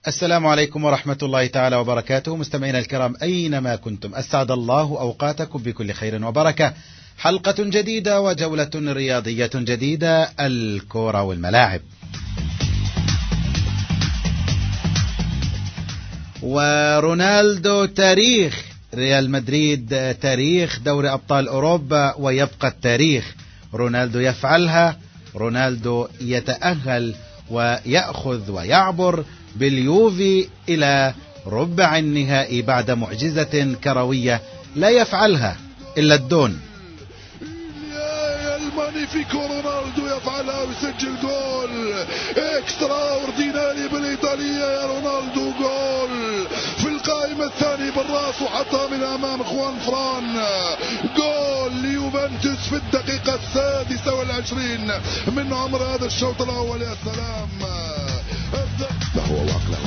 السلام عليكم ورحمة الله تعالى وبركاته. مستمعينا الكرام أينما كنتم، أسعد الله أوقاتكم بكل خير وبركة. حلقة جديدة وجولة رياضية جديدة، الكرة والملاعب. ورونالدو تاريخ ريال مدريد، تاريخ دوري أبطال أوروبا، ويبقى التاريخ. رونالدو يفعلها، رونالدو يتأهل ويأخذ ويعبر باليوفي إلى ربع النهائي بعد معجزة كروية لا يفعلها إلا الدون. المانيفيكو رونالدو يفعلها ويسجل جول اكسترا اورديناري بالايطالية. يا رونالدو جول في القائمة الثانية بالراس وحطها من امام اخوان فران. جول ليوفنتوس في الدقيقة 26 من عمر هذا الشوط الاول. يا سلام، ما هو واقع.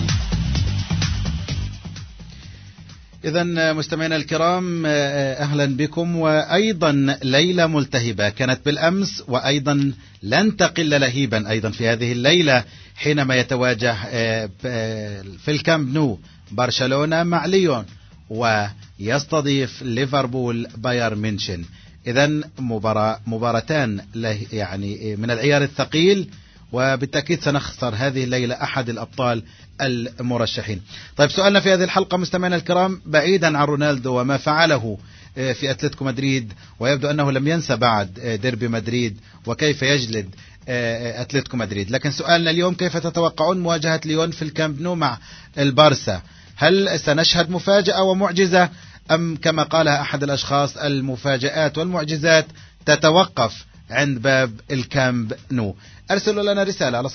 إذن مستمعينا الكرام، أهلا بكم. وأيضا ليلة ملتهبة كانت بالأمس، وأيضا لن تقل لهيبا أيضا في هذه الليلة حينما يتواجه في الكامب نو برشلونة مع ليون، ويستضيف ليفربول بايرن ميونخ. إذن مباراتان يعني من العيار الثقيل، وبالتأكيد سنخسر هذه الليلة أحد الأبطال المرشحين. طيب، سؤالنا في هذه الحلقة مستمعينا الكرام، بعيدا عن رونالدو وما فعله في أتلتيكو مدريد، ويبدو أنه لم ينسى بعد ديربي مدريد وكيف يجلد أتلتيكو مدريد، لكن سؤالنا اليوم: كيف تتوقعون مواجهة ليون في الكامب نو مع البارسا؟ هل سنشهد مفاجأة ومعجزة، أم كما قال أحد الأشخاص المفاجآت والمعجزات تتوقف عند باب الكامب نو؟ أرسلوا لنا رسالة على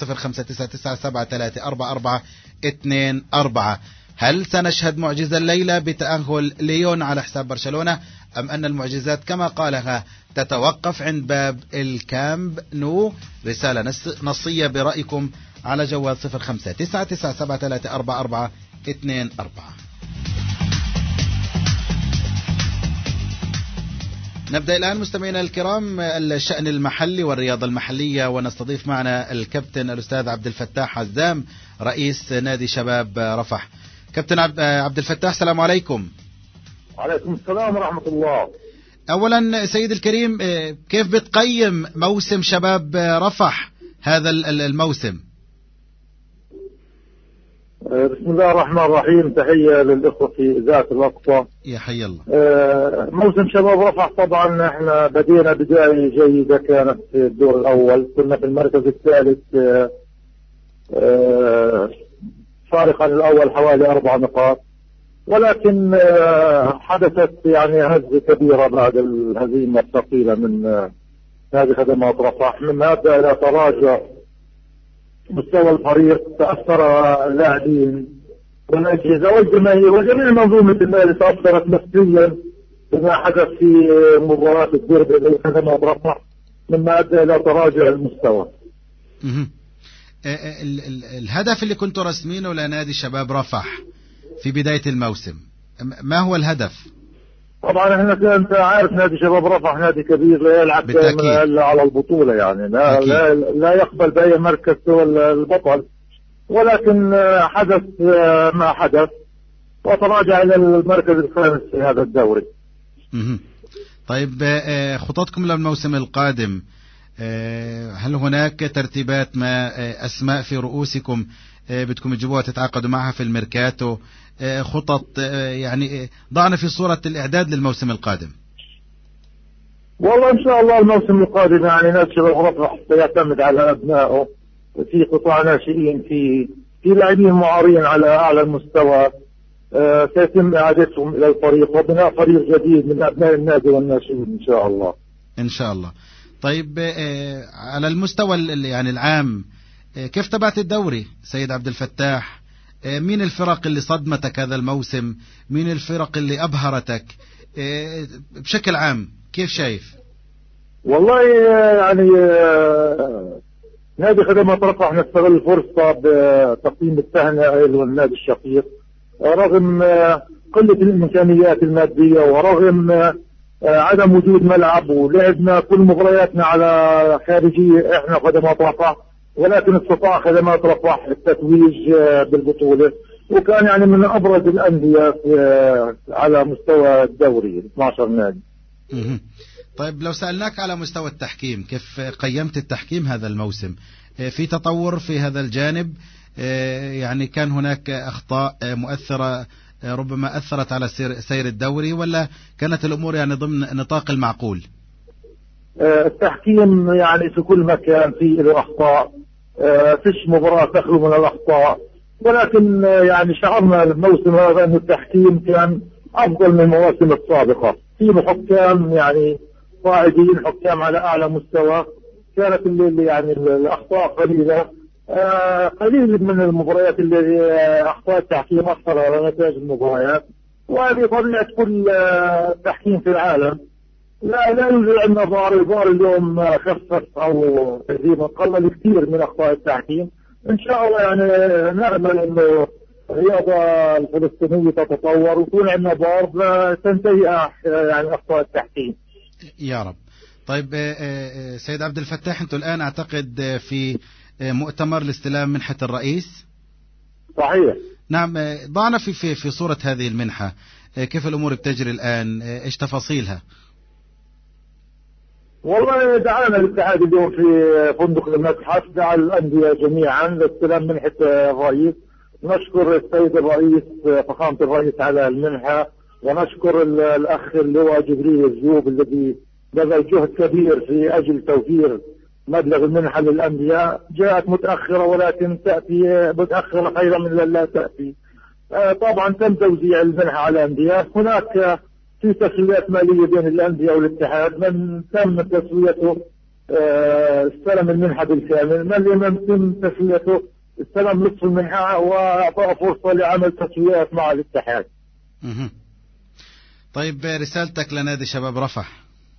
0599734424. هل سنشهد معجزة الليلة بتأهل ليون على حساب برشلونة، أم أن المعجزات كما قالها تتوقف عند باب الكامب نو؟ رسالة نصية برأيكم على جوال 0599734424. نبدأ الآن مستمعينا الكرام الشأن المحلي والرياضة المحلية، ونستضيف معنا الكابتن الأستاذ عبد الفتاح عزام، رئيس نادي شباب رفح. كابتن عبد الفتاح، السلام عليكم. وعليكم السلام ورحمة الله. أولا سيد الكريم، كيف بتقيم موسم شباب رفح هذا الموسم؟ بسم الله الرحمن الرحيم. تحية للإخوة في ذات الأقصى. يا حي الله. موسم شباب رفح طبعا احنا بدينا بداية جيدة، كانت في الدور الأول، كنا في المركز الثالث فارق عن الأول حوالي 4 نقاط، ولكن حدثت يعني هزة كبيرة بعد الهزيمة الثقيلة من نادي خدمات رفح. من هذا إلى تراجع مستوى الفريق، تأثر اللاعبين والأجهزة والجماهير وجميع منظومة النادي، تأثرت نفسيا بما حدث في مباراة الديربي اللي خدمات رفح، مما أدى إلى تراجع المستوى. الهدف اللي كنتوا رسمينه لنادي شباب رفح في بداية الموسم، ما هو الهدف؟ طبعا احنا انت عارف نادي شباب رفح نادي كبير، لا يلعب الا على البطولة، يعني لا يقبل بأي مركز سوى البطل، ولكن حدث ما حدث وتراجع إلى المركز الخامس في هذا الدوري. طيب، خططكم للموسم القادم، هل هناك ترتيبات ما أسماء في رؤوسكم بدكم تجيبوها تتعاقدوا معها في الميركاتو؟ خطط يعني ضعنا في صورة الإعداد للموسم القادم. والله إن شاء الله الموسم القادم يعني نادي شباب رفح سيعتمد على أبنائه، في قطاع ناشئين، في لاعبين معارين على أعلى المستوى، سيتم إعادتهم إلى الفريق وبناء فريق جديد من أبناء النادي والناشئين إن شاء الله. إن شاء الله. طيب، على المستوى يعني العام، كيف تابعت الدوري سيد عبد الفتاح؟ مين الفرق اللي صدمتك هذا الموسم؟ مين الفرق اللي أبهرتك بشكل عام؟ كيف شايف؟ والله يعني نادي خدمات رفح نستغل الفرصة بتقديم التهنئة للنادي الشقيق، رغم قلة الإمكانيات المادية ورغم عدم وجود ملعب، ولعبنا كل مبارياتنا على خارجية احنا خدمات رفح، ولكن استطاع خدمات رفح التتويج بالبطولة، وكان يعني من أبرز الأندية على مستوى الدوري 12 نادي. طيب لو سألناك على مستوى التحكيم، كيف قيمت التحكيم هذا الموسم؟ في تطور في هذا الجانب؟ يعني كان هناك أخطاء مؤثرة ربما أثرت على سير الدوري، ولا كانت الأمور يعني ضمن نطاق المعقول؟ التحكيم يعني في كل مكان فيه له أخطاء، فيش مباراة تخلو من الأخطاء، ولكن يعني شعرنا الموسم هذا أن التحكيم كان أفضل من المواسم السابقة. في حكام يعني قاعدين، حكام على أعلى مستوى، كانت اللي يعني الأخطاء قليلة. قليل من المباريات اللي أخطاء التحكيم أثر على نتائج المباريات، وهذه طبيعة كل تحكيم في العالم. لا يوجد عندنا الفار اليوم خفف أو تقريبا قلل كثير من أخطاء التحكيم. إن شاء الله يعني نأمل إنه الرياضة الفلسطينية تتطور ويكون عندنا فار تنتهي يعني أخطاء التحكيم يا رب. طيب سيد عبد الفتاح، أنتم الآن أعتقد في مؤتمر لاستلام منحة الرئيس. صحيح. نعم، ضعنا في صورة هذه المنحة، كيف الأمور بتجري الآن؟ إيش تفاصيلها؟ والله دعانا الاتحاد اليوم في فندق المتحف، دعا الأندية جميعا لاستلام منحة الرئيس. نشكر السيد الرئيس فخامة الرئيس على المنحة، ونشكر الأخ اللواء جبريل الزيوب الذي بذل جهد كبير في أجل توفير مبلغ المنحة للأندية. جاءت متأخرة، ولكن تأتي متأخرة خيرا من لا تأتي. طبعا تم توزيع المنحة على الأندية. هناك في تسويات مالية بين الأندية والاتحاد، من تم تسويته استلم المنحة بالكامل، من لم يتم تسويته استلم نصف المنحة وأعطى فرصة لعمل تسويات مع الاتحاد. طيب رسالتك لنادي شباب رفح؟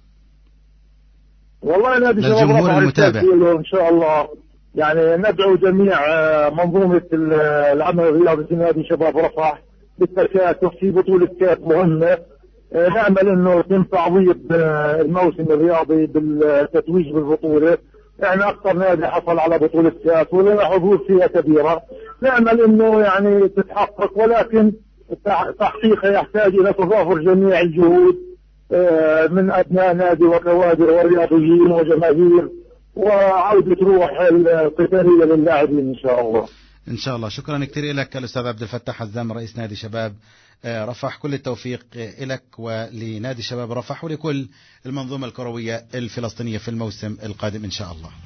والله نادي شباب رفح المتابع إن شاء الله يعني ندعو جميع منظومة العمل الرياضي في نادي شباب رفح بالتكاتف في بطولة كاس مهمة. نأمل انه يتم تعويض الموسم الرياضي بالتتويج بالبطولة. احنا اكثر نادي حصل على بطولة كاس ولنا حظوظ فيها كبيرة. نأمل انه يعني تتحقق، ولكن تحقيقها يحتاج الى تضافر جميع الجهود من ابناء نادي وكوادر ورياضيين وجماهير، وعودة روح القتالية للاعبين ان شاء الله. ان شاء الله. شكرا كثير لك الاستاذ عبد الفتاح حزام، رئيس نادي شباب رفح. كل التوفيق لك ولنادي شباب رفح ولكل المنظومة الكروية الفلسطينية في الموسم القادم إن شاء الله.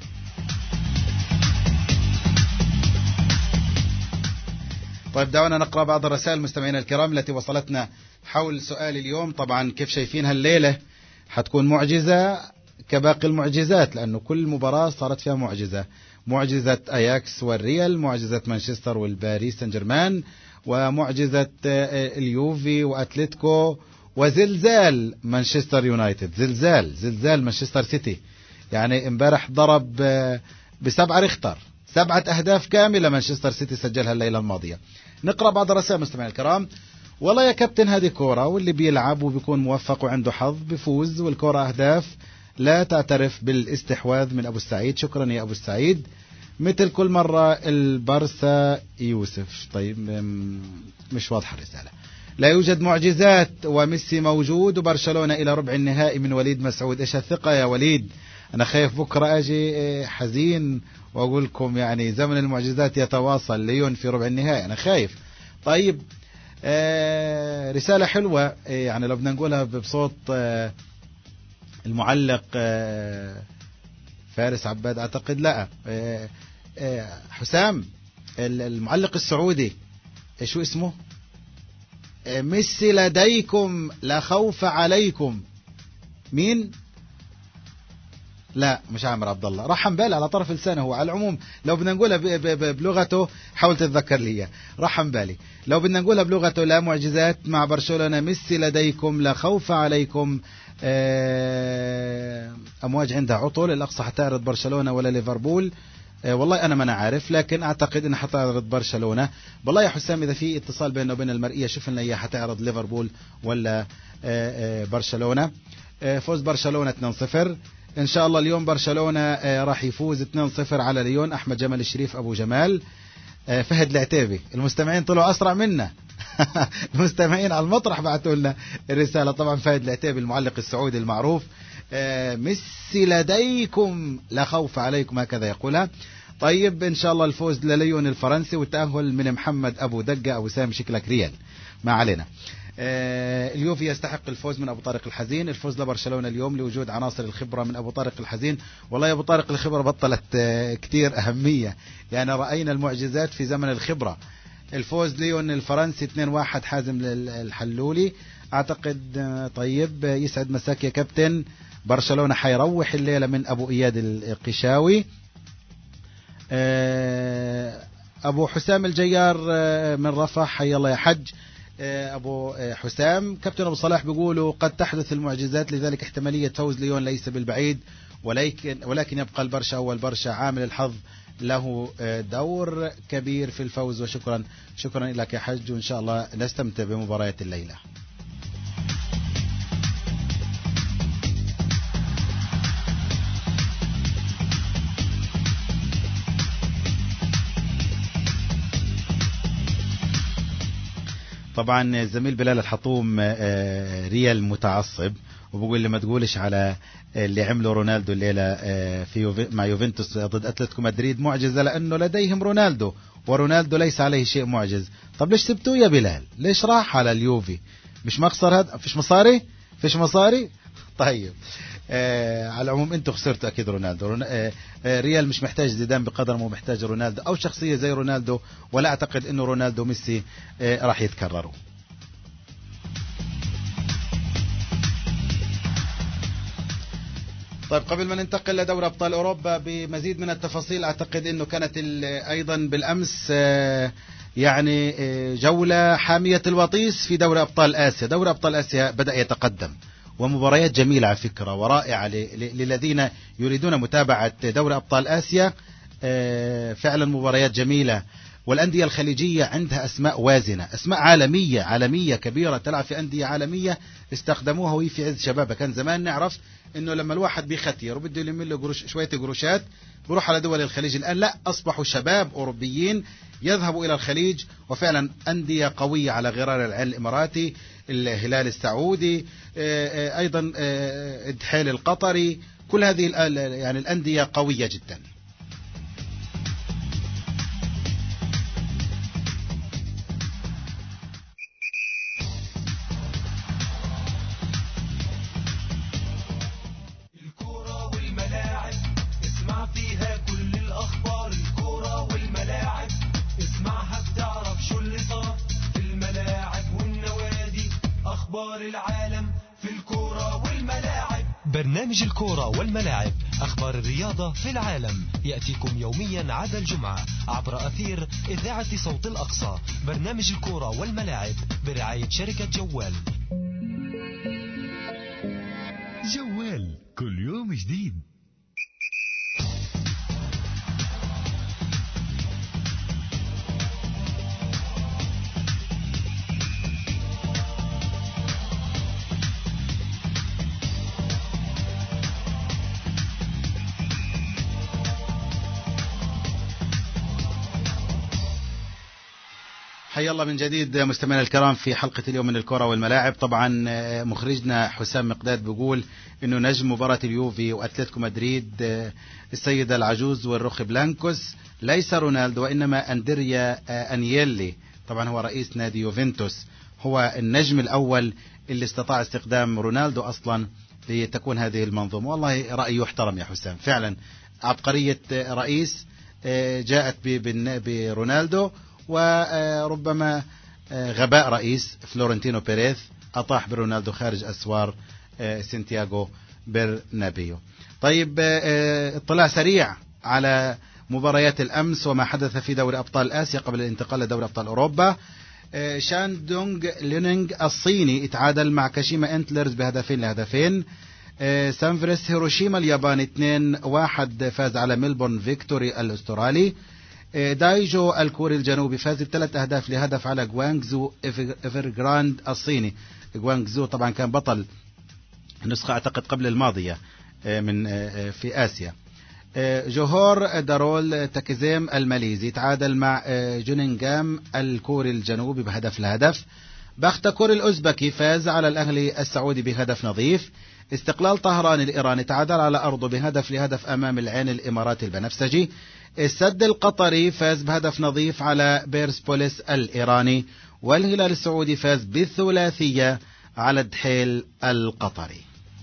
طيب دعونا نقرأ بعض الرسائل مستمعينا الكرام التي وصلتنا حول سؤال اليوم. طبعا كيف شايفين هالليلة؟ حتكون معجزة كباقي المعجزات، لأنه كل مباراة صارت فيها معجزة. معجزة أياكس والريال، معجزة مانشستر والباريس سان جيرمان، ومعجزة اليوفي وأتلتيكو، وزلزال مانشستر يونايتد، زلزال مانشستر سيتي. يعني امبارح ضرب ب7 ريختر، 7 أهداف كاملة مانشستر سيتي سجلها الليلة الماضية. نقرأ بعض الرسائل مستمعينا الكرام. والله يا كابتن هذه كورة، واللي بيلعب وبيكون موفق وعنده حظ بيفوز، والكورة أهداف لا تعترف بالاستحواذ من أبو السعيد. شكرا يا أبو السعيد. مثل كل مرة البارسا يوسف. طيب مش واضحة الرسالة. لا يوجد معجزات وميسي موجود وبرشلونة إلى ربع النهائي من وليد مسعود. إيش الثقة يا وليد؟ أنا خايف بكرة أجي حزين وأقول لكم يعني زمن المعجزات يتواصل، ليون في ربع النهائي، أنا خايف. طيب رسالة حلوة يعني لو بدنا نقولها بصوت المعلق فارس عباد أعتقد، لا حسام المعلق السعودي شو اسمه؟ ميسي لديكم لا خوف عليكم. مين؟ لا مش عامر عبد الله، رحم بالي على طرف لسانه. هو على العموم لو بدنا نقولها بلغته، حاول تتذكر لي، رحم بالي. لو بدنا نقولها بلغته، لا معجزات مع برشلونة، ميسي لديكم لا خوف عليكم. أمواج عندها عطل، الأقصى حتعرض برشلونة ولا ليفربول؟ والله أنا ما عارف، لكن أعتقد إنها حتعرض برشلونة. والله يا حسام إذا في اتصال بيننا وبين المرئية شوف لنا إياه، حتعرض ليفربول ولا برشلونة. فوز برشلونة 2-0. إن شاء الله اليوم برشلونة راح يفوز 2-0 على ليون. أحمد جمال الشريف أبو جمال. فهد العتيبي. المستمعين طلعوا أسرع منا. المستمعين على المطرح بعثوا لنا الرسالة. طبعا فهد العتيبي المعلق السعودي المعروف. ميسي لديكم لا خوف عليكم، هكذا يقولها. طيب إن شاء الله الفوز لليون الفرنسي، والتأهل من محمد أبو دقة. أبو سام شكلك ريال، ما علينا. اليوفي يستحق الفوز من أبو طارق الحزين. الفوز لبرشلونة اليوم لوجود عناصر الخبرة من أبو طارق الحزين. والله يا أبو طارق الخبرة بطلت كتير أهمية، يعني رأينا المعجزات في زمن الخبرة. الفوز ليون الفرنسي 2-1 حازم الحلولي أعتقد. طيب يسعد مساك يا كابتن. برشلونة حيروح الليلة من أبو إياد القشاوي. أبو حسام الجيار من رفح، حي الله يا حج. أبو حسام. كابتن أبو صلاح بيقولوا قد تحدث المعجزات، لذلك احتمالية فوز ليون ليس بالبعيد، ولكن يبقى البرشا هو البرشا، عامل الحظ له دور كبير في الفوز. وشكرا لك يا حج، وإن شاء الله نستمتع بمباريات الليلة. طبعا الزميل بلال الحطوم ريال متعصب، وبقول لي ما تقولش على اللي عمله رونالدو الليلة مع يوفنتوس ضد أتلتيكو مدريد معجزة، لأنه لديهم رونالدو، ورونالدو ليس عليه شيء معجز. طب ليش سبتوه يا بلال؟ ليش راح على اليوفي؟ مش مخسر هذا؟ فيش مصاري. طيب على العموم انتوا خسرتوا اكيد رونالدو. ريال مش محتاج زيدان بقدر ما محتاج رونالدو او شخصية زي رونالدو، ولا اعتقد انه رونالدو وميسي راح يتكرروا. طيب قبل ما ننتقل لدوري ابطال اوروبا بمزيد من التفاصيل، اعتقد انه كانت ايضا بالامس يعني جولة حامية الوطيس في دوري ابطال اسيا. دوري ابطال اسيا بدأ يتقدم، ومباريات جميلة على فكرة ورائعة للذين يريدون متابعة دوري أبطال آسيا. فعلا مباريات جميلة، والأندية الخليجية عندها أسماء وازنة، أسماء عالمية كبيرة تلعب في أندية عالمية استخدموها وهي في عز شبابها. كان زمان نعرف إنه لما الواحد بيختير وبده يلم له شوية قروشات بروح على دول الخليج. الآن لا، أصبحوا شباب أوروبيين يذهبوا إلى الخليج، وفعلا أندية قوية على غرار العين الإماراتي، الهلال السعودي، أيضا الدحيل القطري، كل هذه يعني الأندية قوية جدا. الكرة والملاعب اسمع فيها كل الأخبار. الكرة والملاعب اسمعها بتعرف شو اللي صار في الملاعب والنوادي، أخبار العالم في الكرة والملاعب. برنامج الكرة والملاعب، أخبار الرياضة في العالم، يأتيكم يوميا عدا الجمعة عبر أثير إذاعة صوت الأقصى. برنامج الكرة والملاعب برعاية شركة جوال. جوال كل يوم جديد. حيا الله من جديد مستمعينا الكرام في حلقة اليوم من الكرة والملاعب. طبعا مخرجنا حسام مقداد بيقول انه نجم مباراة اليوفي واتلتيكو مدريد السيدة العجوز والروخ بلانكوس ليس رونالدو وانما اندريا انييلي. طبعا هو رئيس نادي يوفنتوس، هو النجم الاول اللي استطاع استخدام رونالدو اصلا لتكون هذه المنظومة. والله رأي يحترم يا حسام، فعلا عبقرية رئيس جاءت برونالدو، وربما غباء رئيس فلورنتينو بيريز أطاح برونالدو خارج أسوار سانتياغو برنابيو. طيب اطلاع سريع على مباريات الأمس وما حدث في دوري أبطال آسيا قبل الانتقال لدوري أبطال أوروبا. شاندونغ لينينغ الصيني اتعادل مع كاشيما انتلرز ب2-2. سانفريس هيروشيما الياباني 2-1 فاز على ميلبورن فيكتوري الأسترالي. دايجو الكوري الجنوبي فاز ب3 لهدف على غوانغزو ايفرغراند الصيني. غوانغزو طبعا كان بطل النسخة اعتقد قبل الماضية من في آسيا. جوهور دارول تاكيزيم الماليزي تعادل مع جونينغام الكوري الجنوبي بهدف لهدف. بختكور الأوزبكي فاز على الأهلي السعودي بهدف نظيف. استقلال طهران الإيراني تعادل على أرضه بهدف لهدف أمام العين الإماراتي البنفسجي. السد القطري فاز بهدف نظيف على بيرسبوليس الإيراني. والهلال السعودي فاز بالثلاثية على الدحيل القطري.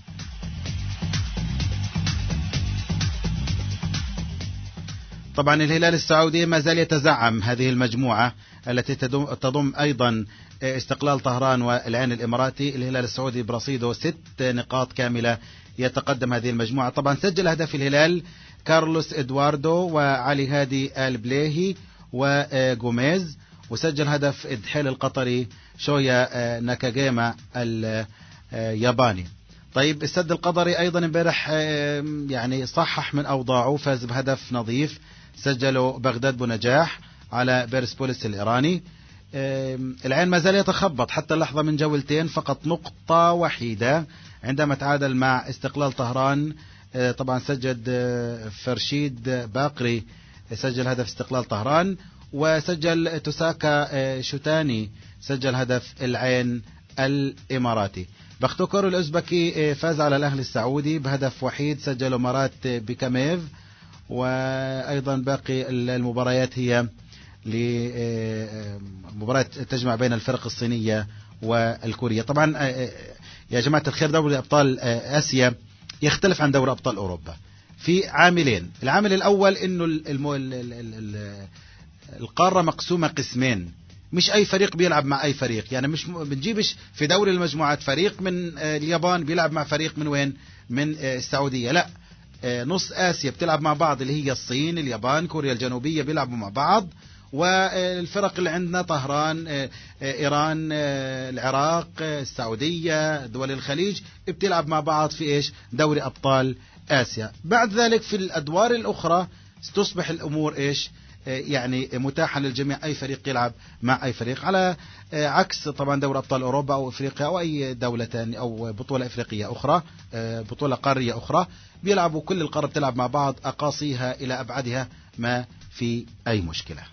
طبعا الهلال السعودي ما زال يتزعم هذه المجموعة التي تضم أيضا استقلال طهران والعين الإماراتي. الهلال السعودي برصيده 6 نقاط كاملة يتقدم هذه المجموعة. طبعا سجل هدف الهلال كارلوس إدواردو وعلي هادي البليهي وغوميز، وسجل هدف الدحيل القطري شويا ناكاجيما الياباني. طيب السد القطري أيضا امبارح يعني صحح من أوضاعه، فاز بهدف نظيف سجله بغداد بنجاح على بيرسبوليس الإيراني. العين ما زال يتخبط حتى اللحظة من جولتين، فقط نقطة وحيدة عندما تعادل مع استقلال طهران. طبعا سجل فرشيد باقري سجل هدف استقلال طهران، وسجل توساكا شوتاني سجل هدف العين الإماراتي. بختكور الأوزبكي فاز على الأهلي السعودي بهدف وحيد سجله مرات بيكاميف. وأيضا باقي المباريات هي لمباراة تجمع بين الفرق الصينية والكورية. طبعا يا جماعة الخير دوري أبطال آسيا يختلف عن دوري أبطال أوروبا في عاملين. العامل الأول إنه القارة مقسومة قسمين، مش أي فريق بيلعب مع أي فريق. يعني مش بنجيبش في دوري المجموعات فريق من اليابان بيلعب مع فريق من وين؟ من السعودية. لا، نص آسيا بتلعب مع بعض، اللي هي الصين، اليابان، كوريا الجنوبية بيلعبوا مع بعض. والفرق اللي عندنا طهران، إيران، العراق، السعودية، دول الخليج بتلعب مع بعض في إيش؟ دوري أبطال آسيا. بعد ذلك في الأدوار الأخرى تصبح الأمور إيش؟ يعني متاحة للجميع، أي فريق يلعب مع أي فريق، على عكس طبعا دوري أبطال أوروبا أو إفريقيا أو أي دولة تانية أو بطولة إفريقية أخرى، بطولة قارية أخرى، بيلعبوا كل القارة بتلعب مع بعض أقاصيها إلى أبعدها، ما في أي مشكلة.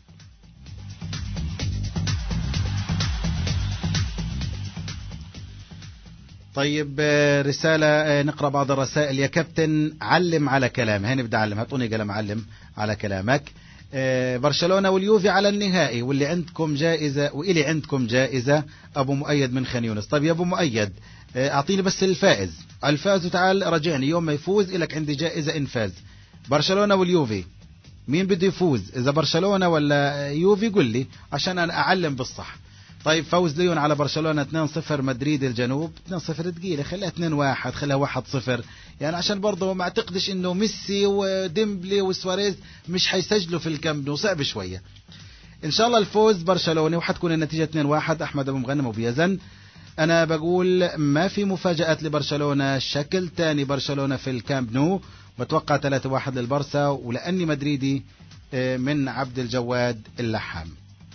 طيب رسالة، نقرأ بعض الرسائل. يا كابتن علم على كلام، هاني بدي أعلم، هاتوني قلم أعلم على كلامك. برشلونة واليوفي على النهائي، واللي عندكم جائزة وإلي عندكم جائزة. أبو مؤيد من خان يونس. طيب يا أبو مؤيد أعطيني بس الفائز وتعال رجعني يوم ما يفوز إلك عندي جائزة إن فاز. برشلونة واليوفي مين بده يفوز؟ إذا برشلونة ولا يوفي قل لي عشان أنا أعلم بالصح. طيب فوز ليون على برشلونة 2-0. مدريد الجنوب 2-0 تقيلة، خليها 2-1، خليها 1-0 يعني، عشان برضه ما اعتقدش انه ميسي وديمبلي وسواريز مش حيسجلوا في الكامب نو، صعب شوية. ان شاء الله الفوز برشلوني وحتكون النتيجة 2-1. احمد ابو مغنم وبيزن. انا بقول ما في مفاجآت لبرشلونة، شكل تاني برشلونة في الكامب نو، بتوقع 3-1 للبرسا، ولاني مدريدي من عبد الجواد اللحام.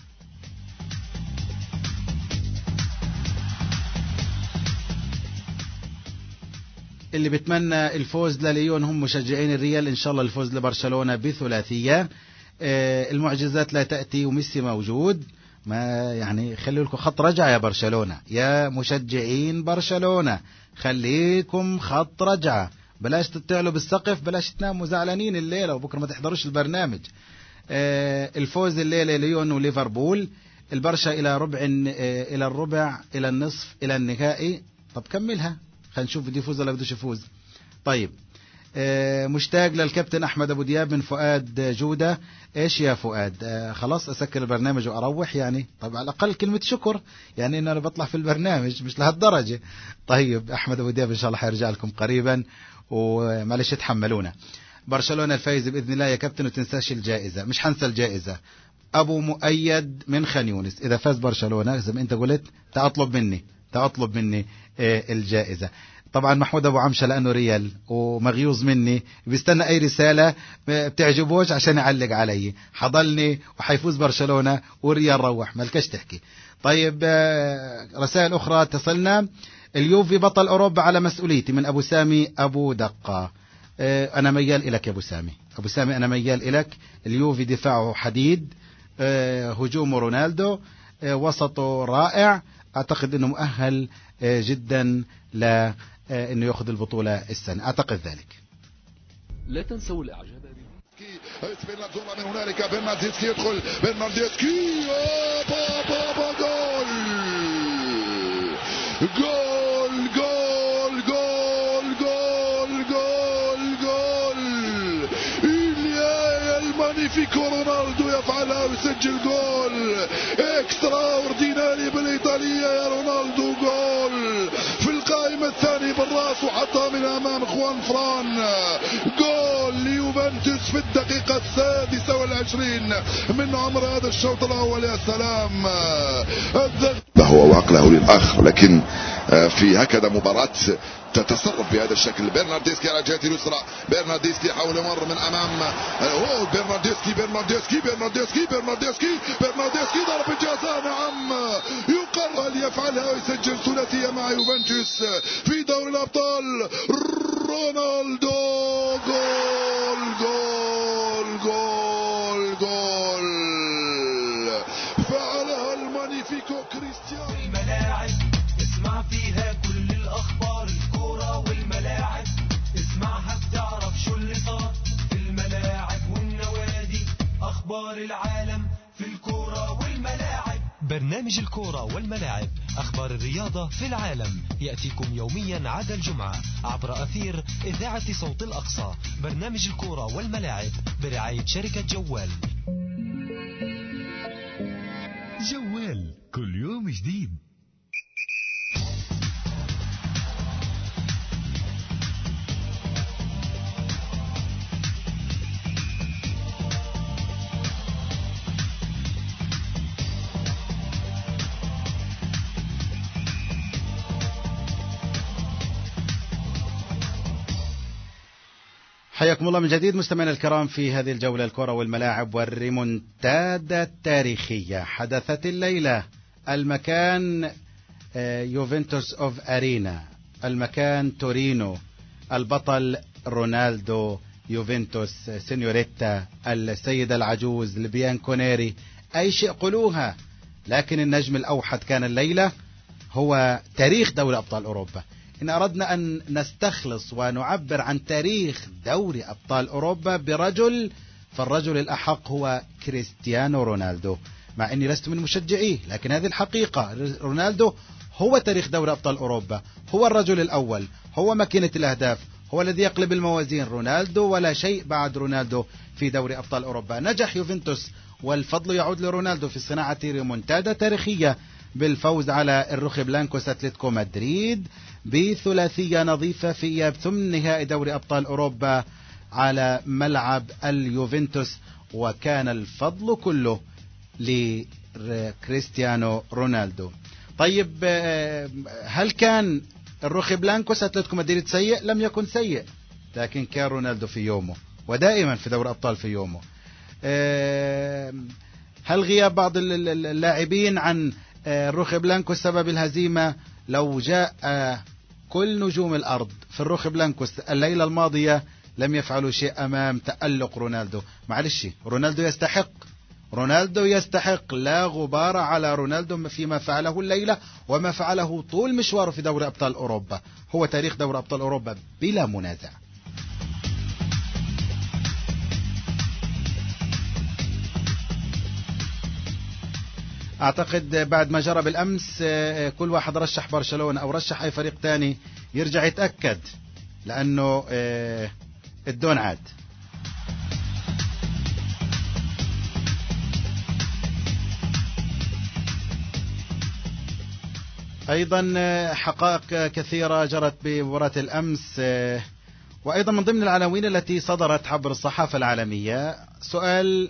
اللي بتمنى الفوز لليون هم مشجعين الريال، ان شاء الله الفوز لبرشلونة بثلاثية. المعجزات لا تأتي وميسي موجود، ما يعني خلوا لكم خط رجعة يا برشلونة، يا مشجعين برشلونة خليكم خط رجعة، بلاش تطلعوا بالسقف، بلاش تناموا زعلانين الليلة وبكرة ما تحضروش البرنامج. الفوز الليلة ليون وليفربول. البرشا إلى الربع إلى النصف إلى النهائي. طب كملها خلينا نشوف بده يفوز ولا بدوش يفوز. طيب مشتاق للكابتن أحمد أبو دياب من فؤاد جودة. إيش يا فؤاد؟ خلاص أسكر البرنامج وأروح يعني؟ طب على الأقل كلمة شكر يعني إن أنا بطلع في البرنامج، مش لهالدرجة. طيب أحمد أبو دياب إن شاء الله حيرجع لكم قريبا ومعلش تحملونا. برشلونة الفايز بإذن الله يا كابتن، وتنساش الجائزة. مش حنسى الجائزة. أبو مؤيد من خان يونس، إذا فاز برشلونة زي ما أنت قلت تطلب مني الجائزة. طبعا محمود أبو عمشة لأنه ريال ومغيوظ مني بيستنى أي رسالة بتعجبوش عشان يعلق علي، حضلني وحيفوز برشلونة والريال روح مالكش تحكي. طيب رسائل أخرى تصلنا. اليوفي بطل أوروبا على مسؤوليتي، من أبو سامي أبو دقة. أنا ميال إلك يا أبو سامي. أبو سامي أنا ميال إلك. اليوفي دفاعه حديد، هجومه رونالدو، وسطه رائع. أعتقد أنه مؤهل جدا لأنه يأخذ البطولة السنة، أعتقد ذلك. لا تنسوا الإعجاب يسبر الكرة من هنالك، برناردسكي يدخل، برناردسكي بابا جول جول جول جول جول جول جول. إليا المانيفيكو رونالدو يفعلها ويسجل جول اكسترا اورديناري بالايطالية يا رونالدو. جول في القائمة الثانية بالراس وحطها من امام خوان فران. جول ليوفنتوس في الدقيقة 26 من عمر هذا الشوط الاول. يا سلام، هو وعقله للاخر، لكن في هكذا مباراة تتصرف بهذا الشكل. برناردسكي على الجهة اليسرى، برناردسكي حاول مر من امام برناردسكي ضرب الجزاء. نعم، يقرر يفعلها ويسجل ثلاثية مع يوفنتوس في دوري الابطال. رونالدو جول جول جول جول، فعلها المانيفيكو كريستيانو. الملاعب اسمع فيها كل الأخبار، الكورة والملاعب اسمعها بتعرف شو اللي صار في الملاعب والنوادي، أخبار العالم في الكورة والملاعب. برنامج الكورة والملاعب، أخبار الرياضة في العالم، يأتيكم يوميا عدا الجمعة عبر أثير إذاعة صوت الأقصى. برنامج الكورة والملاعب برعاية شركة جوال. جوال كل يوم جديد. حياكم الله من جديد مستمعينا الكرام في هذه الجولة، الكرة والملاعب والريمونتادا التاريخية. حدثت الليلة. المكان يوفنتوس اوف ارينا، المكان تورينو، البطل رونالدو يوفنتوس سينيوريتا، السيدة العجوز البيانكونيري، اي شيء قلوها، لكن النجم الاوحد كان الليلة هو تاريخ دوري ابطال اوروبا. إن أردنا أن نستخلص ونعبر عن تاريخ دوري أبطال أوروبا برجل، فالرجل الأحق هو كريستيانو رونالدو. مع أني لست من مشجعيه، لكن هذه الحقيقة. رونالدو هو تاريخ دوري أبطال أوروبا، هو الرجل الأول، هو ماكينة الأهداف، هو الذي يقلب الموازين. رونالدو ولا شيء بعد رونالدو في دوري أبطال أوروبا. نجح يوفنتوس والفضل يعود لرونالدو في صناعة ريمونتادا تاريخية بالفوز على الروخي بلانكوس أتلتيكو مدريد بثلاثية نظيفة في إياب ثمن نهائي دوري أبطال أوروبا على ملعب اليوفنتوس، وكان الفضل كله لكريستيانو رونالدو. طيب، هل كان الروخي بلانكوس أتلتيكو مدريد سيء؟ لم يكن سيء، لكن كان رونالدو في يومه، ودائما في دوري أبطال في يومه. هل غياب بعض اللاعبين عن الروخي بلانكوس سبب الهزيمة؟ لو جاء كل نجوم الأرض في الروخي بلانكوس الليلة الماضية لم يفعلوا شيء أمام تألق رونالدو. معلش، رونالدو يستحق، لا غبار على رونالدو فيما فعله الليلة وما فعله طول مشواره في دوري أبطال أوروبا. هو تاريخ دوري أبطال أوروبا بلا منازع. أعتقد بعد ما جرى بالأمس كل واحد رشح برشلونة أو رشح أي فريق تاني يرجع يتأكد، لأنه الدون عاد. أيضا حقائق كثيرة جرت بمباراة الأمس، وأيضا من ضمن العناوين التي صدرت عبر الصحافة العالمية سؤال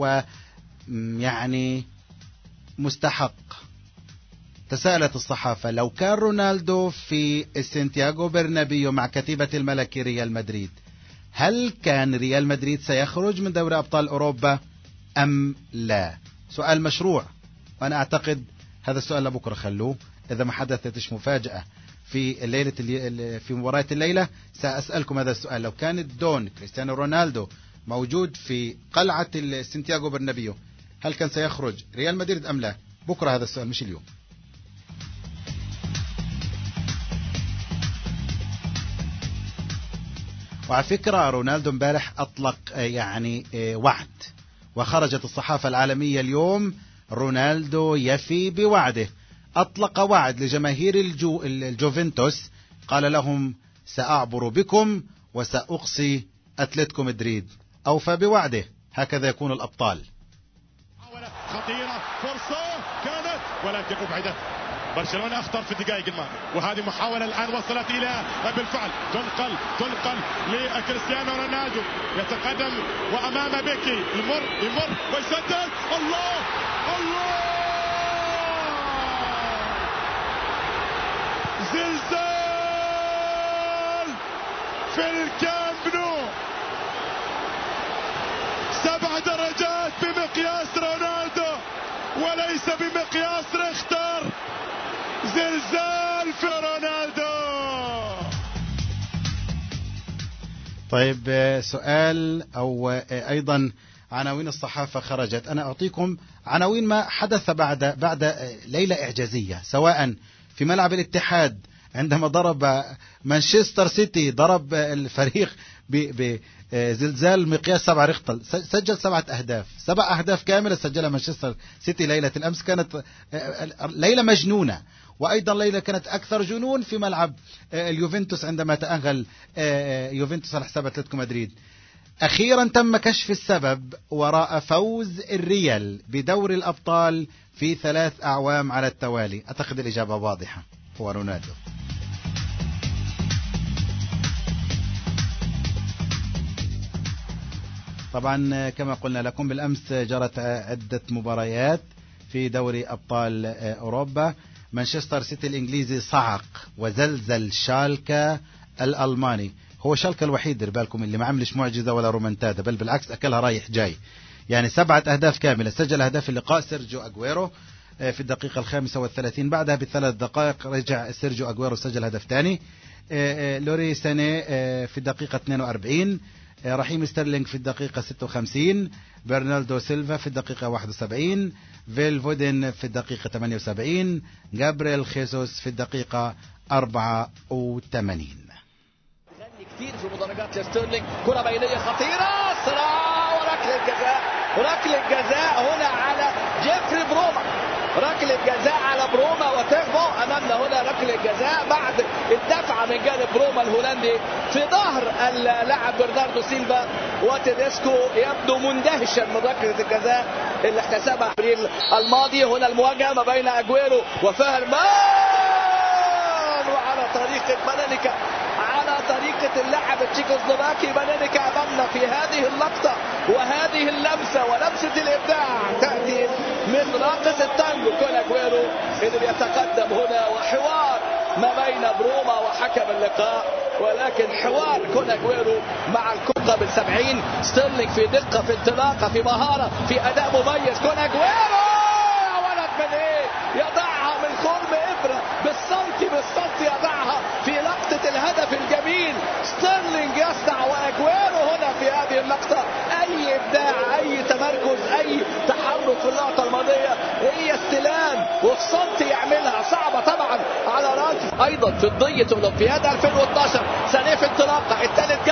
ويعني مستحق. تساءلت الصحافة: لو كان رونالدو في سانتياغو برنابيو مع كتيبة الملكي ريال مدريد، هل كان ريال مدريد سيخرج من دوري أبطال أوروبا أم لا؟ سؤال مشروع، وأنا أعتقد هذا السؤال لبكرة خلوه إذا ما حدثتش مفاجأة. في في مباراة الليلة. سأسألكم هذا السؤال: لو كان الدون كريستيانو رونالدو موجود في قلعة سانتياغو برنابيو، هل كان سيخرج ريال مدريد أم لا؟ بكرة هذا السؤال مش اليوم. وعلى فكرة رونالدو امبارح أطلق يعني وعد، وخرجت الصحافة العالمية اليوم: رونالدو يفي بوعده. أطلق وعد لجماهير الجوفنتوس، قال لهم: سأعبر بكم وسأقصي أتلتيكو مدريد. أوفى بوعده. هكذا يكون الأبطال. خطيرة، فرصة كانت ولكن أبعدت. برشلونة أخطر في الدقائق الماضية، وهذه محاولة الآن وصلت إلى بالفعل تنقل لكريستيانو رونالدو، يتقدم وأمام بيكي، يمر ويسدد. الله زلزال في الكامب نو، 7 درجات بمقياس رونالدو وليس بمقياس ريختر. زلزال في رونالدو. طيب سؤال أو أيضا عناوين الصحافة خرجت. أنا أعطيكم عناوين ما حدث بعد ليلة إعجازية، سواء في ملعب الاتحاد عندما ضرب مانشستر سيتي، ضرب الفريق بزلزال مقياس 7 ريختر، سجل 7 أهداف، 7 أهداف كاملة سجلها مانشستر سيتي ليلة الأمس. كانت ليلة مجنونة. وأيضا ليلة كانت أكثر جنون في ملعب اليوفنتوس عندما تأهل يوفنتوس على حساب أتلتيكو مدريد. أخيرا تم كشف السبب وراء فوز الريال بدور الأبطال في 3 أعوام على التوالي. أعتقد الإجابة واضحة، هو رونالدو. طبعا كما قلنا لكم بالأمس جرت عدة مباريات في دوري أبطال أوروبا. مانشستر سيتي الإنجليزي صعق وزلزل شالكا الألماني. هو شالكا الوحيد دير بالكم اللي ما عملش معجزة ولا رومنتادا، بل بالعكس أكلها رايح جاي. يعني 7 أهداف كاملة. سجل أهداف اللقاء سيرجيو أغويرو في الدقيقة 35. بعدها ب3 دقائق رجع سيرجيو أغويرو سجل هدف ثاني. لوري ساني في الدقيقة 42. رحيم ستيرلينغ في الدقيقة 56. برنالدو سيلفا في الدقيقة 71. فيل فودن في الدقيقة 78. جابريل خيسوس في الدقيقة 84. غني كتير في مدرجات لستيرلينغ. كرة بينية خطيرة، صراع وركلة جزاء. ركلة جزاء هنا على جيفري بروما، ركلة جزاء على بروما وتيربو. أمامنا هنا ركلة جزاء بعد الدفعة من جانب بروما الهولندي في ظهر اللاعب برناردو سيلفا، وتيديسكو يبدو مندهشا من ركلة الجزاء اللي احتسبها ابريل الماضي. هنا المواجهة ما بين أجويرو وفهرمان، وعلى طريقة بانينيكا، على طريقة اللاعب التشيكوسلوفاكي بانينيكا أمامنا في هذه اللقطة وهذه اللمسة ولمسة الإبداع تأتي من راقص التانجو كون أجويرو اللي بيتقدم هنا، وحوار ما بين بروما وحكم اللقاء، ولكن حوار كون أجويرو مع الكرة بال70. ستيرلينغ في دقة، في انطلاقة، في مهارة، في أداء مميز. كون أجويرو ولد من إيه، يضعها من خرم إبرة بالسنتي يضعها في لقطة الهدف الجميل. ستيرلينغ يصنع وأجويرو هنا في هذه اللقطة أي إبداع، أي تمركز، أي تحرك في اللقطة الماضية. هي استلام وفي سنتي يعملها، صعبة طبعا على رالف. أيضا في ضية أولمبياد 2012 سانيه في انطلاقة، الثالث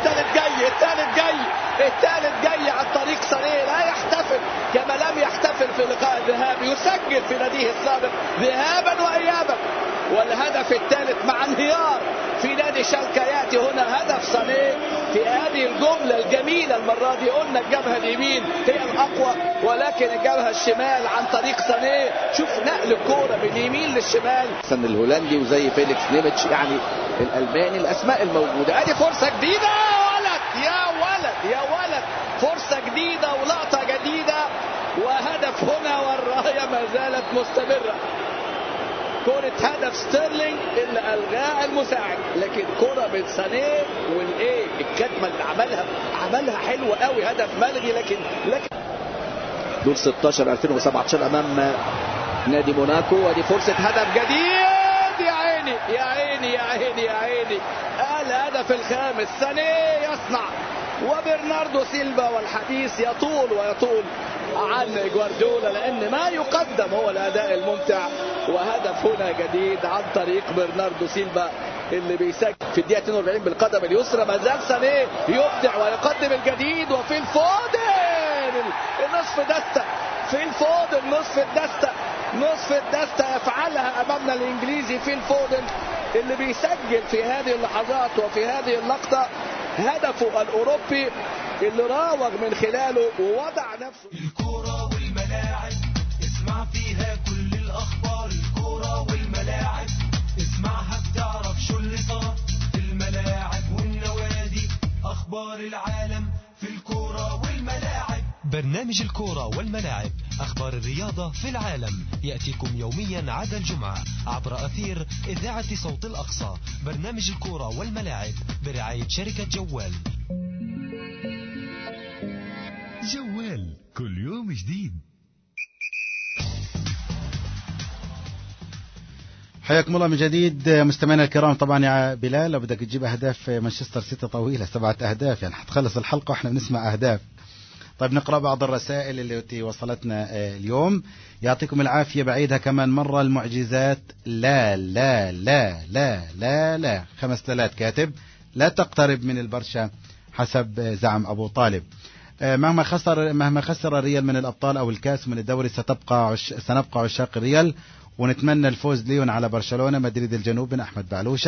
جاي عن طريق سانيه، لا يحتفل كما لم يحتفل في لقاء الذهاب، يسجل في ناديه السابق ذهابا وإيابا. والهدف الثالث مع انهيار في نادي شالكا يأتي هنا هدف سانيه في هذه الجملة الجميلة. المرة دي قلنا الجبهة اليمين هي الأقوى، ولكن الجبهة الشمال عن طريق سانيه. شوف نقل الكورة من يمين للشمال. سن الهولندي وزي فيليكس نيميتش يعني الألماني، الأسماء الموجودة. ادي فرصة جديدة، يا ولد فرصة جديدة ولقطة جديدة وهدف هنا، والراية ما زالت مستمرة. كرة هدف ستيرلينغ اللي ألغاها المساعد، لكن كرة من سانيه والايه الكتمة اللي عملها حلوة قوي. هدف ملغي لكن دور 16 2017 امام نادي موناكو. ودي فرصة هدف جديد، يا عيني عيني يا عيني يا عيني يا عيني. الهدف الخامس سانيه يصنع، وبرناردو سيلفا، والحديث يطول ويطول عن جوارديولا لأن ما يقدم هو الأداء الممتع. وهدف هنا جديد عن طريق برناردو سيلفا اللي بيسجل في الدقيقة 42 بالقدم اليسرى. ما زال سانيه يبدع ويقدم الجديد، وفي الفودن النصف دستة، في الفودن نصف الدستة، نصف الدستة يفعلها أمامنا الإنجليزي في الفودن اللي بيسجل في هذه اللحظات وفي هذه اللقطة هدفه الأوروبي اللي راوغ من خلاله ووضع نفسه. الكرة والملاعب اسمع فيها كل الأخبار، الكرة والملاعب اسمعها بتعرف شو اللي صار في الملاعب والنوادي، أخبار العالم في الكرة والملاعب. برنامج الكرة والملاعب، أخبار الرياضة في العالم، يأتيكم يوميا عدا الجمعة عبر أثير إذاعة صوت الأقصى. برنامج الكرة والملاعب برعاية شركة جوال. جوال كل يوم جديد. حياكم الله من جديد مستمعينا الكرام. طبعا يا بلال لو بدك تجيب أهداف مانشستر سيتي طويلة 7 أهداف، يعني حتخلص الحلقة وإحنا بنسمع أهداف. طيب نقرأ بعض الرسائل اللي وصلتنا اليوم. يعطيكم العافية. بعيدها كمان مرة، المعجزات لا لا لا لا لا لا 5 لالات كاتب، لا تقترب من البرشا حسب زعم أبو طالب. مهما خسر الريال من الأبطال أو الكاس من الدوري سنبقى عشاق الريال ونتمنى الفوز ليون على برشلونة. مدريد الجنوب من أحمد بعلوشة.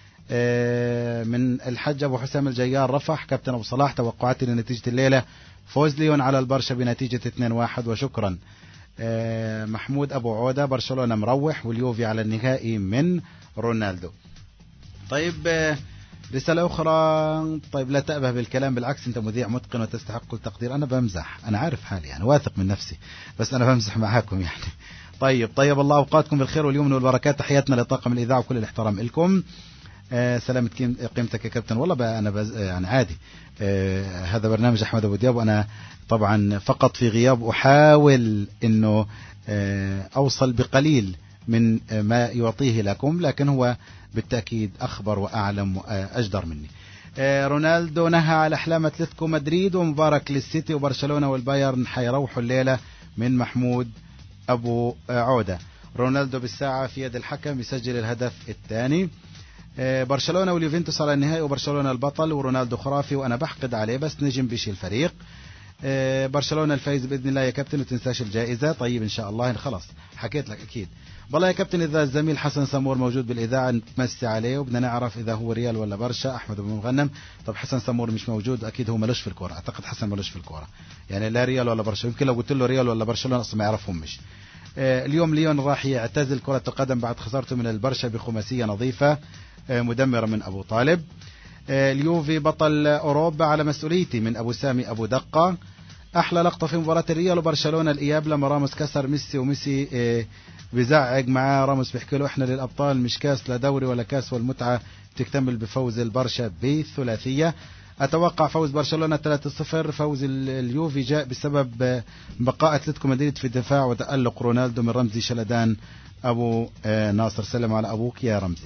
من الحج أبو حسام الجيار رفح. كابتن أبو صلاح، توقعاتي لنتيجة الليلة فوز ليون على البرشا بنتيجة 2-1 وشكرا. محمود أبو عودة، برشلونة مروح واليوفي على النهائي من رونالدو. طيب رسالة أخرى. طيب لا تأبه بالكلام، بالعكس أنت مذيع متقن وتستحق التقدير. أنا بمزح، أنا عارف حالي، يعني واثق من نفسي، بس أنا بمزح معاكم يعني. طيب الله أوقاتكم بالخير واليمن والبركات. تحياتنا لطاقم الإذاعة وكل الاحترام لكم. سلامة قيمتك يا كابتن. والله أنا يعني عادي. هذا برنامج أحمد أبو دياب، وأنا طبعا فقط في غياب أحاول أنه أوصل بقليل من ما يعطيه لكم، لكن هو بالتأكيد أخبر وأعلم وأجدر مني. رونالدو نهى على أحلام أتلتيكو مدريد ومبارك للسيتي وبرشلونة والبايرن حيروحوا الليلة من محمود أبو عودة. رونالدو بالساعة في يد الحكم يسجل الهدف الثاني. برشلونة واليوفنتوس على النهائي وبرشلونة البطل ورونالدو خرافي وأنا بحقد عليه بس نجم بشي الفريق. برشلونة الفايز بإذن الله يا كابتن وتنساش الجائزة. طيب إن شاء الله خلاص حكيت لك أكيد. والله يا كابتن إذا الزميل حسن سمور موجود بالإذاعة نتمسي عليه وبدنا نعرف إذا هو ريال ولا برشا. أحمد بن مغنم. طب حسن سمور مش موجود، أكيد هو ملوش في الكورة، أعتقد حسن ملوش في الكورة، يعني لا ريال ولا برشا. يمكن لو قلت له ريال ولا برشلونة أصلا ما يعرفهم. مش اليوم ليون راح يعتزل كرة القدم بعد خسارته من البرشا بخماسية نظيفة مدمرة من أبو طالب. اليوفي بطل أوروبا على مسؤوليتي من أبو سامي أبو دقة. أحلى لقطة في مباراة الريال وبرشلونة الإياب لما راموس كسر ميسي وميسي بزعق معاه. راموس بيحكي له إحنا للأبطال مش كاس لا دوري ولا كاس، والمتعة تكتمل بفوز البرشا بثلاثية. أتوقع فوز برشلونة 3-0. فوز اليوفي جاء بسبب بقاء أتلتيكو مدريد في الدفاع وتألق رونالدو من رمزي شلدان أبو ناصر. سلم على أبوك يا رمزي.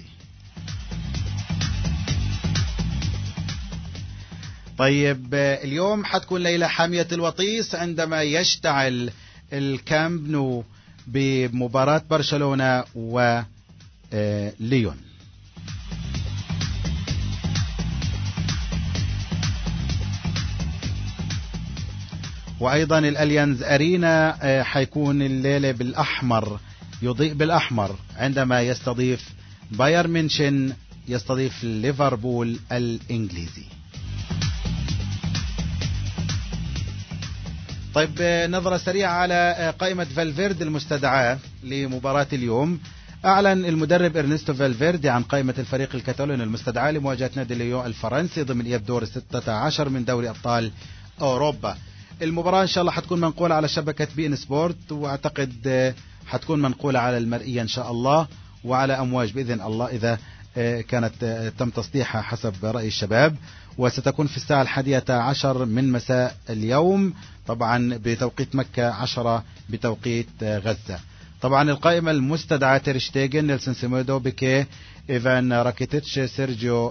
طيب اليوم حتكون ليلة حامية الوطيس عندما يشتعل الكامب نو بمباراة برشلونة وليون. وأيضا الأليانز أرينا حيكون الليلة بالأحمر، يضيء بالأحمر عندما يستضيف بايرن ميونخ يستضيف ليفربول الإنجليزي. طيب نظرة سريعة على قائمة فالفيردي المستدعاة لمباراة اليوم. أعلن المدرب إرنستو فالفيردي عن قائمة الفريق الكتالوني المستدعاة لمواجهة نادي ليون الفرنسي ضمن إياب دور 16 من دوري أبطال أوروبا. المباراة إن شاء الله حتكون منقولة على شبكة بي إن سبورت، وأعتقد حتكون منقولة على المرئية إن شاء الله وعلى أمواج بإذن الله إذا كانت تم تصليحها حسب رأي الشباب. وستكون في الساعة 11 من مساء اليوم طبعا بتوقيت مكة، 10 بتوقيت غزة. طبعا القائمة المستدعى: تير شتيجن، نيلسون سيميدو، بيكيه، إيفان راكيتيتش، سيرجيو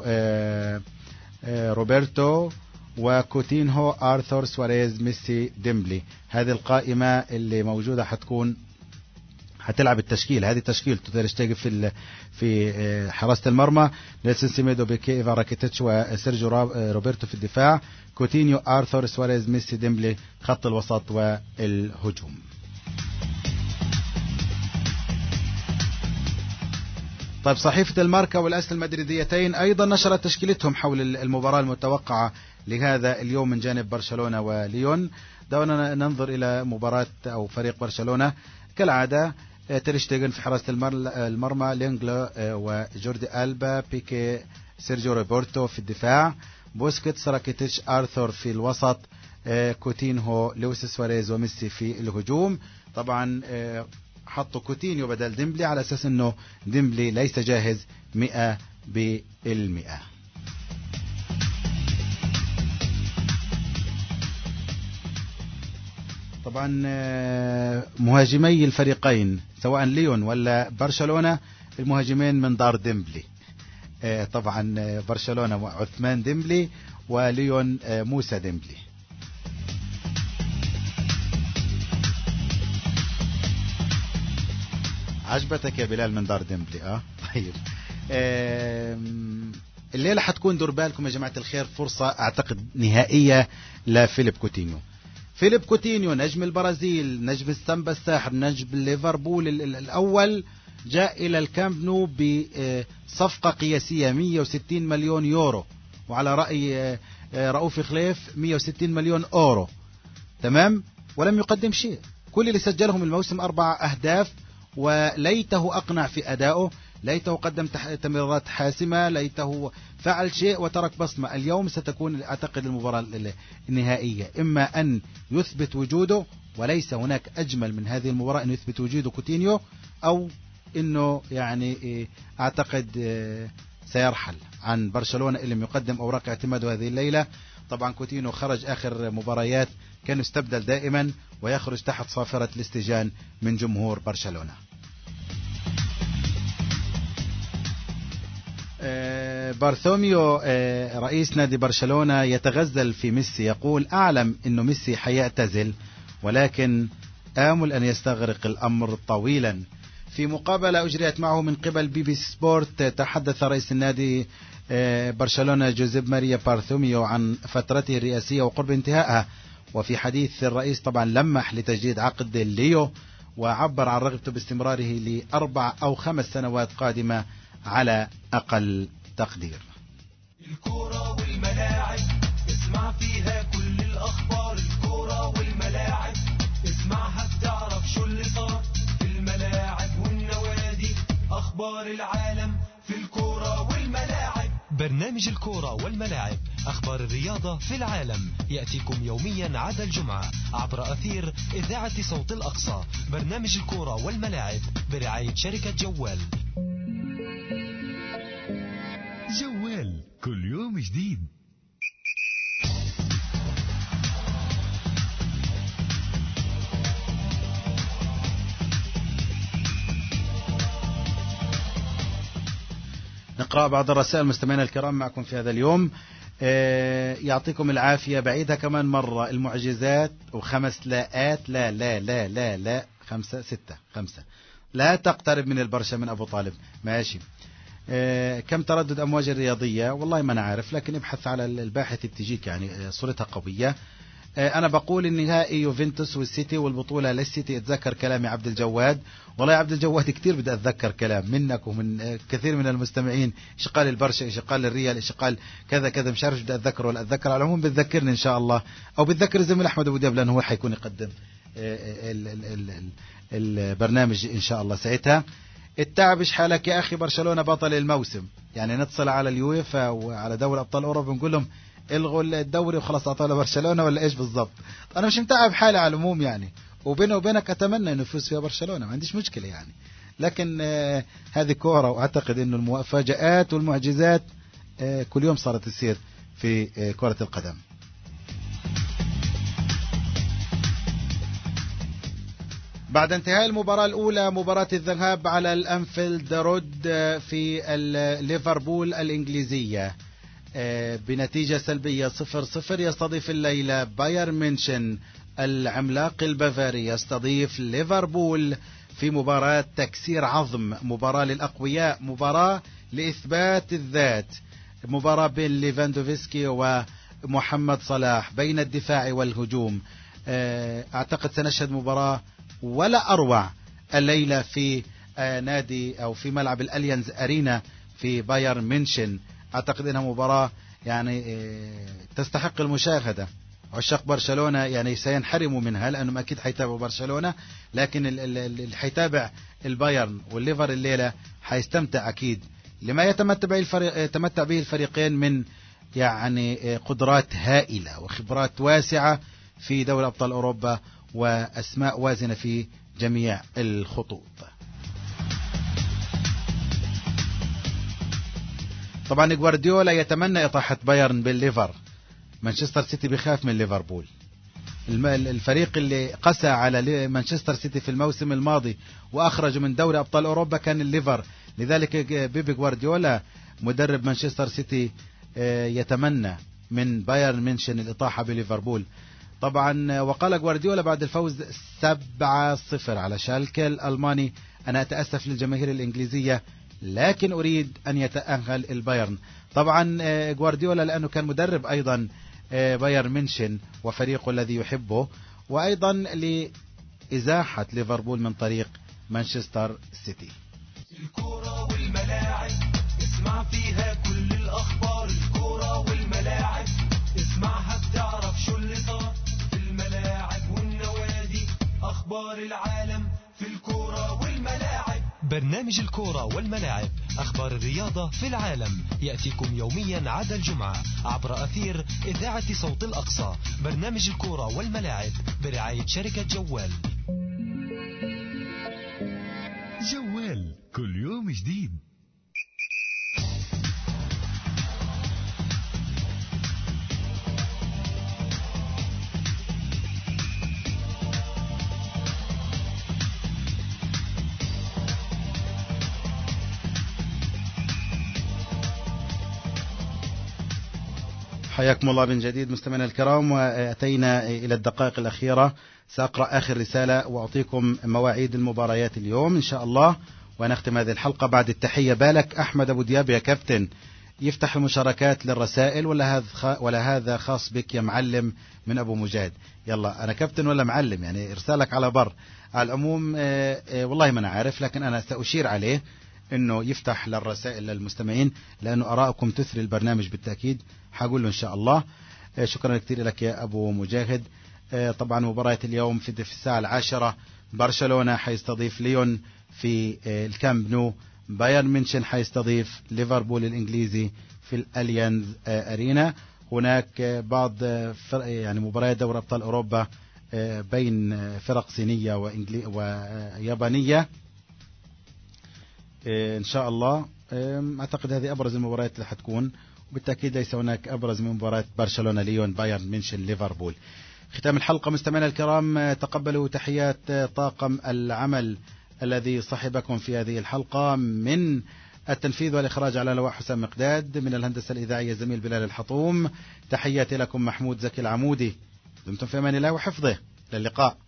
روبرتو، وكوتينهو، آرثور، سواريز، ميسي، ديمبلي. هذه القائمة اللي موجودة هتلعب التشكيل. هذه تشكيل تير شتيجن في حراسة المرمى، نيلسون سيميدو، بيكيه، إيفان راكيتيتش، وسيرجيو روبرتو في الدفاع، كوتينيو، آرثور، سواريز، ميسي، ديمبلي خط الوسط والهجوم. طيب صحيفة الماركا والأس المدريديتين أيضا نشرت تشكيلتهم حول المباراة المتوقعة لهذا اليوم من جانب برشلونة وليون. دعونا ننظر إلى مباراة أو فريق برشلونة. كالعادة تير شتيجن في حراسة المرمى، لينجلو وجوردي ألبا، بيكي، سيرجيو روبرتو في الدفاع، بوسكيتس، راكيتيتش، آرثور في الوسط، كوتينهو، لويس سواريز، وميسي في الهجوم. طبعا حطوا كوتينيو بدل ديمبلي على أساس أنه ديمبلي ليس جاهز 100%. طبعا مهاجمي الفريقين سواء ليون ولا برشلونة المهاجمين من دار ديمبلي. طبعا برشلونة عثمان ديمبلي، وليون موسى ديمبلي. عجبتك يا بلال من دار ديمبلي؟ طيب. الليلة حتكون دور بالكم يا جماعة الخير فرصة اعتقد نهائية لفيليب كوتينيو. فيليب كوتينيو نجم البرازيل، نجم السامبا الساحر، نجم ليفربول الأول، جاء إلى الكامب نو بصفقة قياسية 160 مليون يورو، وعلى رأي رؤوف خليف 160 مليون أورو. تمام. ولم يقدم شيء. كل اللي سجلهم الموسم 4 أهداف، وليته أقنع في أدائه، ليته قدم تمريرات حاسمة، ليته فعل شيء وترك بصمة. اليوم ستكون أعتقد المباراة النهائية، إما أن يثبت وجوده، وليس هناك أجمل من هذه المباراة أن يثبت وجوده كوتينيو، أو أنه يعني أعتقد سيرحل عن برشلونة إن لم يقدم أوراق اعتماده هذه الليلة. طبعا كوتينيو خرج آخر مباريات كان يستبدل دائما ويخرج تحت صافرة الاستهجان من جمهور برشلونة. بارثوميو رئيس نادي برشلونة يتغزل في ميسي، يقول: أعلم أنه ميسي حيعتزل، ولكن آمل أن يستغرق الأمر طويلا. في مقابلة أجريت معه من قبل BBC سبورت تحدث رئيس النادي برشلونة جوزيب ماريا بارثوميو عن فترته الرئاسية وقرب انتهائها. وفي حديث الرئيس طبعا لمح لتجديد عقد ليو، وعبر عن رغبته باستمراره ل4 أو 5 سنوات قادمة على أقل تقدير. الكورة والملاعب اسمع فيها كل الأخبار، الكورة والملاعب اسمعها بتعرف شو اللي صار في الملاعب والنوادي، أخبار العالم في الكورة والملاعب. برنامج الكورة والملاعب، أخبار الرياضة في العالم، يأتيكم يوميا عدا الجمعة عبر أثير إذاعة صوت الأقصى. برنامج الكورة والملاعب برعاية شركة جوال. جوال كل يوم جديد. نقرأ بعض الرسائل مستمعينا الكرام معكم في هذا اليوم. يعطيكم العافية. بعيدها كمان مرة، المعجزات وخمس لاءات، لا لا لا لا لا 5 6 5 لا تقترب من البرشا من أبو طالب. ماشي. كم تردد أمواج الرياضية؟ والله ما أنا عارف، لكن ابحث على الباحث بتجيك، يعني صورتها قوية. أنا بقول النهائي يوفنتوس والسيتي والبطولة للسيتي. اتذكر كلامي عبد الجواد. والله يا عبد الجواد كتير بدي أتذكر كلام منك ومن كثير من المستمعين، إيش قال البرشا، إيش قال الريال، إيش قال كذا كذا، مش عارف بدي أتذكر ولا أتذكر. على العموم بتذكرني إن شاء الله، أو بتذكر الزميل أحمد أبو دياب، لأنه هو حيكون يقدم البرنامج إن شاء الله ساعتها. التعب إيش حالك يا أخي، برشلونة بطل الموسم. يعني نتصل على اليويفا وعلى دوري أبطال أوروبا ونقول لهم الغوا الدوري وخلاص أعطونا برشلونة، ولا إيش بالضبط؟ أنا مش متعب حالي على العموم يعني، وبيني وبينك أتمنى أن يفوز فيها برشلونة، ما عنديش مشكلة يعني، لكن هذه كورة، وأعتقد أنه المفاجآت والمعجزات كل يوم صارت تصير في كرة بعد انتهاء المباراة الأولى مباراة الذهاب على الأنفيلد رود في ليفربول الإنجليزية بنتيجة سلبية 0-0، يستضيف الليلة بايرن ميونشن العملاق البافاري يستضيف ليفربول في مباراة تكسير عظم، مباراة للأقوياء، مباراة لإثبات الذات، مباراة بين ليفاندوفسكي ومحمد صلاح، بين الدفاع والهجوم. أعتقد سنشهد مباراة ولا أروع الليلة في نادي أو في ملعب الأليانز أرينا في بايرن ميونشن. أعتقد أنها مباراة يعني تستحق المشاهدة. عشاق برشلونة يعني سينحرموا منها لأنهم أكيد حيتابعوا برشلونة، لكن اللي حيتابع البايرن والليفر الليلة حيستمتع أكيد لما يتمتع به الفريقين من يعني قدرات هائلة وخبرات واسعة في دوري أبطال أوروبا وأسماء وازنة في جميع الخطوط. طبعا جوارديولا يتمنى إطاحة بايرن بالليفر، مانشستر سيتي بيخاف من ليفربول، الفريق اللي قسى على مانشستر سيتي في الموسم الماضي وأخرج من دوري أبطال أوروبا كان الليفر. لذلك بيب جوارديولا مدرب مانشستر سيتي يتمنى من بايرن ميونشن الإطاحة بليفربول. طبعا وقال جوارديولا بعد الفوز 7-0 على شالكه الألماني: أنا أتأسف للجماهير الإنجليزية لكن أريد أن يتأهل البايرن. طبعا جوارديولا لأنه كان مدرب أيضا بايرن ميونشن وفريقه الذي يحبه، وأيضا لإزاحة ليفربول من طريق مانشستر سيتي. الكرة والملاعب اسمع فيها كل الأخبار، الكرة والملاعب اسمعها بتعرف شو اللي صار في الملاعب والنوادي، أخبار العالم في الكرة والملاعب. برنامج الكورة والملاعب، أخبار الرياضة في العالم، يأتيكم يوميا عدا الجمعة عبر أثير إذاعة صوت الأقصى. برنامج الكورة والملاعب برعاية شركة جوال. جوال كل يوم جديد. حياكم الله من جديد مستمعينا الكرام، وأتينا إلى الدقائق الأخيرة. سأقرأ آخر رسالة وأعطيكم مواعيد المباريات اليوم إن شاء الله ونختم هذه الحلقة. بعد التحية بالك أحمد أبو دياب يا كابتن، يفتح المشاركات للرسائل ولا هذا خاص بك يا معلم من أبو مجاهد؟ يلا أنا كابتن ولا معلم يعني إرسالك على بر. على العموم والله ما أنا عارف، لكن أنا سأشير عليه انه يفتح للرسائل للمستمعين لانه ارائكم تثري البرنامج بالتاكيد. حقول له ان شاء الله. شكرا كثير لك يا ابو مجاهد. طبعا مباراة اليوم في الساعة 10 برشلونة حيستضيف ليون في الكامب نو، بايرن ميونشن حيستضيف ليفربول الانجليزي في الاليانز ارينا. هناك بعض يعني مباريات دوري ابطال اوروبا بين فرق صينية ويابانية إن شاء الله. أعتقد هذه أبرز المباريات اللي حتكون، وبالتأكيد ليس هناك أبرز من مباراة برشلونة ليون بايرن ميونشن ليفربول. ختام الحلقة مستمعينا الكرام، تقبلوا تحيات طاقم العمل الذي صحبكم في هذه الحلقة، من التنفيذ والإخراج على لواء حسام مقداد، من الهندسة الإذاعية زميل بلال الحطوم. تحياتي لكم محمود زكي العمودي، دمتم في أمان الله وحفظه. للقاء.